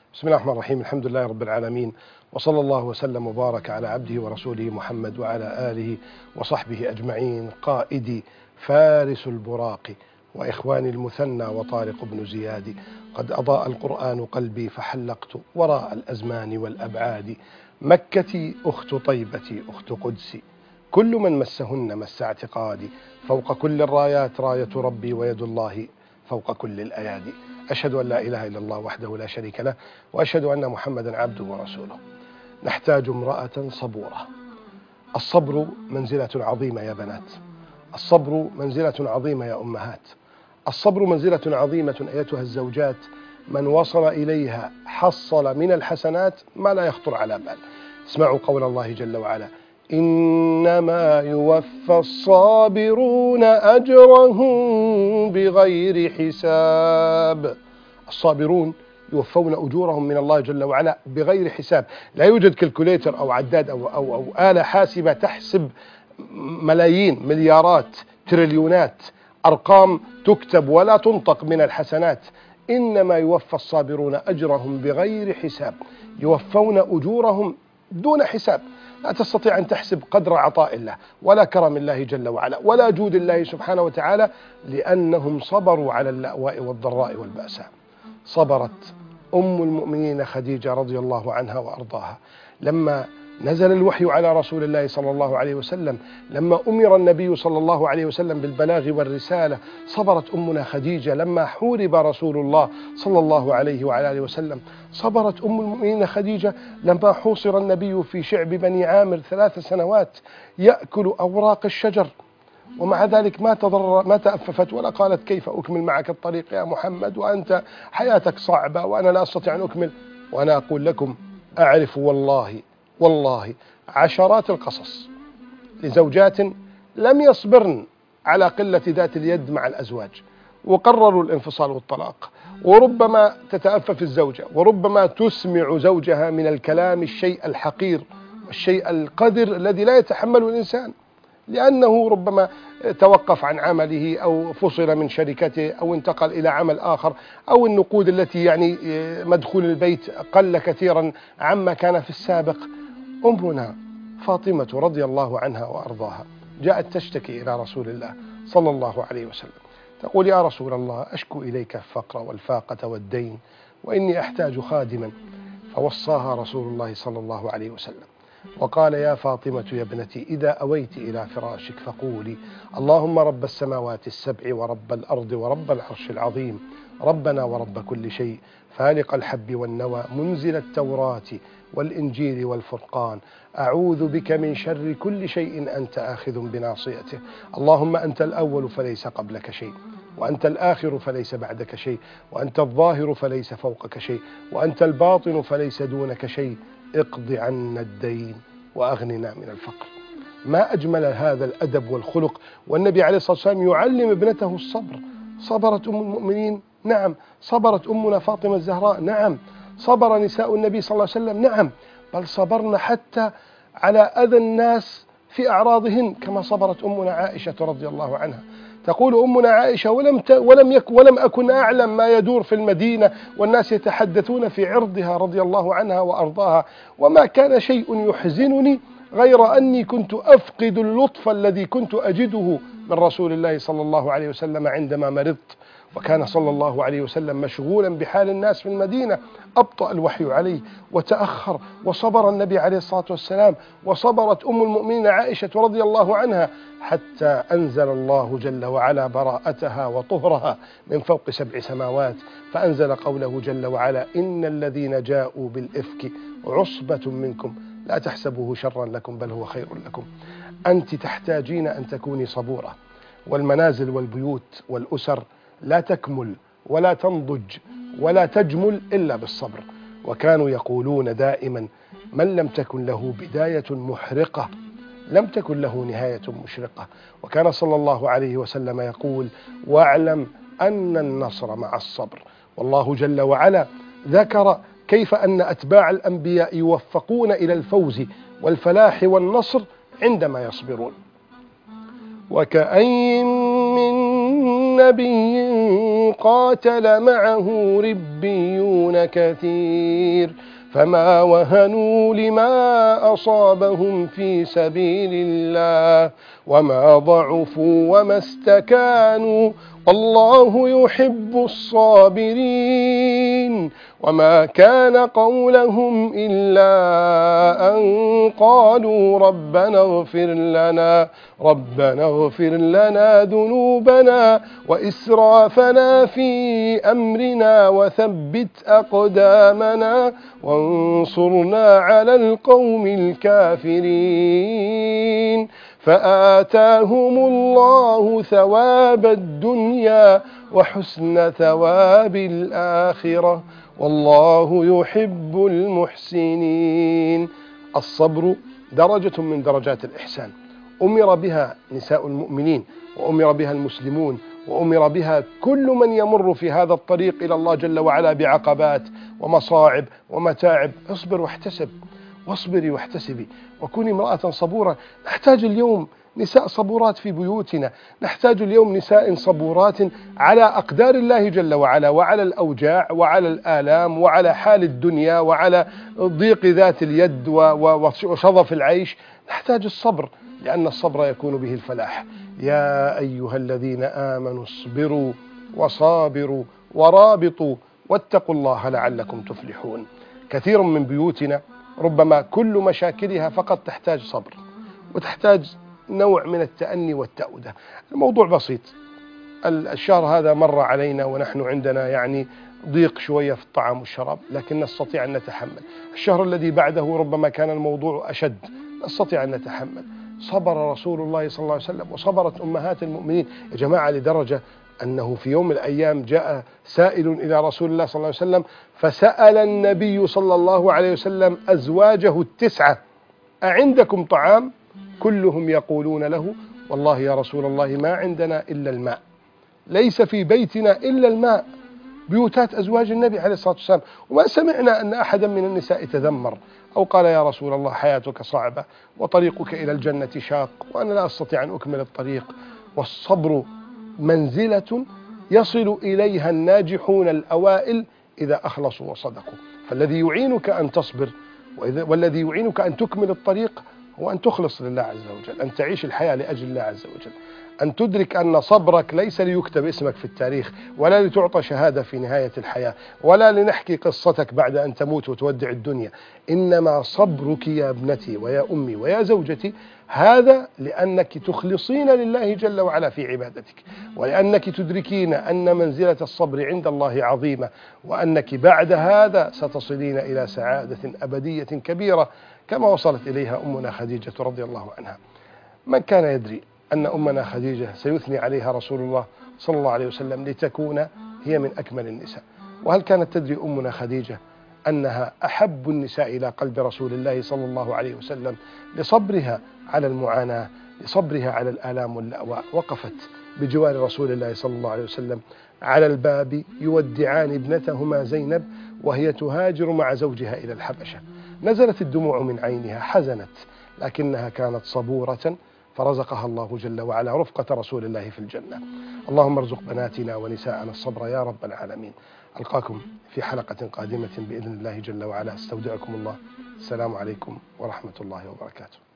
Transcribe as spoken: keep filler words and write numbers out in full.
بسم الله الرحمن الرحيم. الحمد لله رب العالمين، وصلى الله وسلم وبارك على عبده ورسوله محمد وعلى آله وصحبه أجمعين. قائدي فارس البراق وإخواني المثنى وطارق بن زياد، قد أضاء القرآن قلبي فحلقت وراء الأزمان والأبعاد. مكتي أخت طيبتي أخت قدسي، كل من مسهن مس اعتقادي. فوق كل الرايات راية ربي، ويد الله فوق كل الأيادي. أشهد أن لا إله إلا الله وحده لا شريك له، وأشهد أن محمدا عبده ورسوله. نحتاج امرأة صبورة. الصبر منزلة عظيمة يا بنات، الصبر منزلة عظيمة يا أمهات، الصبر منزلة عظيمة أيتها الزوجات. من وصل إليها حصل من الحسنات ما لا يخطر على بال. اسمعوا قول الله جل وعلا: إنما يوفى الصابرون أجرهم بغير حساب. الصابرون يوفون أجورهم من الله جل وعلا بغير حساب. لا يوجد كالكوليتر أو عداد أو, أو, أو آلة حاسبة تحسب ملايين مليارات تريليونات أرقام تكتب ولا تنطق من الحسنات. إنما يوفى الصابرون أجرهم بغير حساب، يوفون أجورهم دون حساب. لا تستطيع أن تحسب قدر عطاء الله ولا كرم الله جل وعلا ولا جود الله سبحانه وتعالى، لأنهم صبروا على اللأواء والضراء والبأساء. صبرت أم المؤمنين خديجة رضي الله عنها وأرضاها لما نزل الوحي على رسول الله صلى الله عليه وسلم، لما أمر النبي صلى الله عليه وسلم بالبلاغ والرسالة. صبرت أمنا خديجة لما حورب رسول الله صلى الله عليه وعلى آله وسلم. صبرت أم المؤمنين خديجة لما حوصر النبي في شعب بني عامر ثلاث سنوات يأكل أوراق الشجر، ومع ذلك ما تضرر ما تأففت ولا قالت كيف أكمل معك الطريق يا محمد وأنت حياتك صعبة وأنا لا أستطيع أن أكمل. وأنا أقول لكم أعرف والله والله عشرات القصص لزوجات لم يصبرن على قلة ذات اليد مع الأزواج وقرروا الانفصال والطلاق، وربما تتأفف الزوجة وربما تسمع زوجها من الكلام الشيء الحقير والشيء القذر الذي لا يتحمله الإنسان، لأنه ربما توقف عن عمله أو فصل من شركته أو انتقل إلى عمل آخر، أو النقود التي يعني مدخول البيت قل كثيرا عما كان في السابق. أمنا فاطمة رضي الله عنها وأرضاها جاءت تشتكي إلى رسول الله صلى الله عليه وسلم، تقول: يا رسول الله، أشكو إليك الفقر والفاقة والدين وإني أحتاج خادما. فوصاها رسول الله صلى الله عليه وسلم وقال: يا فاطمة يا ابنتي، إذا أويت إلى فراشك فقولي: اللهم رب السماوات السبع ورب الأرض ورب العرش العظيم، ربنا ورب كل شيء، فالق الحب والنوى، منزل التوراة والإنجيل والفرقان، أعوذ بك من شر كل شيء أنت آخذ بناصيته، اللهم أنت الأول فليس قبلك شيء، وأنت الآخر فليس بعدك شيء، وأنت الظاهر فليس فوقك شيء، وأنت الباطن فليس دونك شيء، اقض عنا الدين وأغننا من الفقر. ما أجمل هذا الأدب والخلق، والنبي عليه الصلاة والسلام يعلم ابنته الصبر. صبرت أم المؤمنين، نعم. صبرت أمنا فاطمة الزهراء، نعم. صبر نساء النبي صلى الله عليه وسلم، نعم. بل صبرنا حتى على أذى الناس في أعراضهن كما صبرت أمنا عائشة رضي الله عنها. تقول أمنا عائشة: ولم ت... ولم يك... ولم أكن أعلم ما يدور في المدينة والناس يتحدثون في عرضها رضي الله عنها وأرضاها، وما كان شيء يحزنني غير أني كنت أفقد اللطف الذي كنت أجده من رسول الله صلى الله عليه وسلم عندما مرضت، وكان صلى الله عليه وسلم مشغولا بحال الناس في المدينة. أبطأ الوحي عليه وتأخر، وصبر النبي عليه الصلاة والسلام، وصبرت أم المؤمنين عائشة رضي الله عنها، حتى أنزل الله جل وعلا براءتها وطهرها من فوق سبع سماوات، فأنزل قوله جل وعلا: إن الذين جاءوا بالإفك عصبة منكم لا تحسبوه شرا لكم بل هو خير لكم. أنت تحتاجين أن تكوني صبورة، والمنازل والبيوت والأسر لا تكمل ولا تنضج ولا تجمل إلا بالصبر. وكانوا يقولون دائما: من لم تكن له بداية محرقة لم تكن له نهاية مشرقة. وكان صلى الله عليه وسلم يقول: واعلم أن النصر مع الصبر. والله جل وعلا ذكر كيف أن أتباع الأنبياء يوفقون إلى الفوز والفلاح والنصر عندما يصبرون. وكأين من نبي وقاتل معه ربيون كثير فما وهنوا لما أصابهم في سبيل الله وما ضعفوا وما استكانوا والله يحب الصابرين وما كان قولهم إلا أن قالوا ربنا اغفر لنا ربنا اغفر لنا ذنوبنا وإسرافنا في أمرنا وثبت أقدامنا وانصرنا على القوم الكافرين فآتاهم الله ثواب الدنيا وحسن ثواب الآخرة والله يحب المحسنين. الصبر درجة من درجات الإحسان أمر بها نساء المؤمنين وأمر بها المسلمون وأمر بها كل من يمر في هذا الطريق إلى الله جل وعلا بعقبات ومصاعب ومتاعب. اصبر واحتسب واصبري واحتسبي وكوني امرأة صبورة. نحتاج اليوم نساء صبورات في بيوتنا، نحتاج اليوم نساء صبورات على أقدار الله جل وعلا وعلى الأوجاع وعلى الآلام وعلى حال الدنيا وعلى ضيق ذات اليد وشظف العيش. نحتاج الصبر لأن الصبر يكون به الفلاح. يا أيها الذين آمنوا اصبروا وصابروا ورابطوا واتقوا الله لعلكم تفلحون. كثير من بيوتنا ربما كل مشاكلها فقط تحتاج صبر وتحتاج نوع من التأني والتأودة. الموضوع بسيط، الشهر هذا مر علينا ونحن عندنا يعني ضيق شوية في الطعام والشراب، لكن نستطيع أن نتحمل. الشهر الذي بعده ربما كان الموضوع أشد، نستطيع أن نتحمل. صبر رسول الله صلى الله عليه وسلم وصبرت أمهات المؤمنين يا جماعة، لدرجة أنه في يوم من الأيام جاء سائل إلى رسول الله صلى الله عليه وسلم فسأل النبي صلى الله عليه وسلم أزواجه التسعة أعندكم طعام؟ كلهم يقولون له والله يا رسول الله ما عندنا إلا الماء، ليس في بيتنا إلا الماء. بيوتات أزواج النبي عليه الصلاة والسلام، وما سمعنا أن أحدا من النساء تذمر أو قال يا رسول الله حياتك صعبة وطريقك إلى الجنة شاق وأنا لا أستطيع أن أكمل الطريق. والصبر منزلة يصل إليها الناجحون الأوائل إذا أخلصوا وصدقوا. فالذي يعينك أن تصبر والذي يعينك أن تكمل الطريق هو أن تخلص لله عز وجل، أن تعيش الحياة لأجل الله عز وجل، أن تدرك أن صبرك ليس ليكتب اسمك في التاريخ ولا لتعطى شهادة في نهاية الحياة ولا لنحكي قصتك بعد أن تموت وتودع الدنيا. إنما صبرك يا ابنتي ويا أمي ويا زوجتي هذا لأنك تخلصين لله جل وعلا في عبادتك، ولأنك تدركين أن منزلة الصبر عند الله عظيمة، وأنك بعد هذا ستصلين إلى سعادة أبدية كبيرة كما وصلت إليها أمنا خديجة رضي الله عنها. من كان يدري أن أمنا خديجة سيثني عليها رسول الله صلى الله عليه وسلم لتكون هي من أكمل النساء؟ وهل كانت تدري أمنا خديجة أنها أحب النساء إلى قلب رسول الله صلى الله عليه وسلم لصبرها على المعاناة، لصبرها على الآلام واللأواء؟ وقفت بجوار رسول الله صلى الله عليه وسلم على الباب يودعان ابنتهما زينب وهي تهاجر مع زوجها إلى الحبشة. نزلت الدموع من عينها، حزنت، لكنها كانت صبورة فرزقها الله جل وعلا رفقة رسول الله في الجنة. اللهم ارزق بناتنا ونساءنا الصبر يا رب العالمين. ألقاكم في حلقة قادمة بإذن الله جل وعلا. استودعكم الله. السلام عليكم ورحمة الله وبركاته.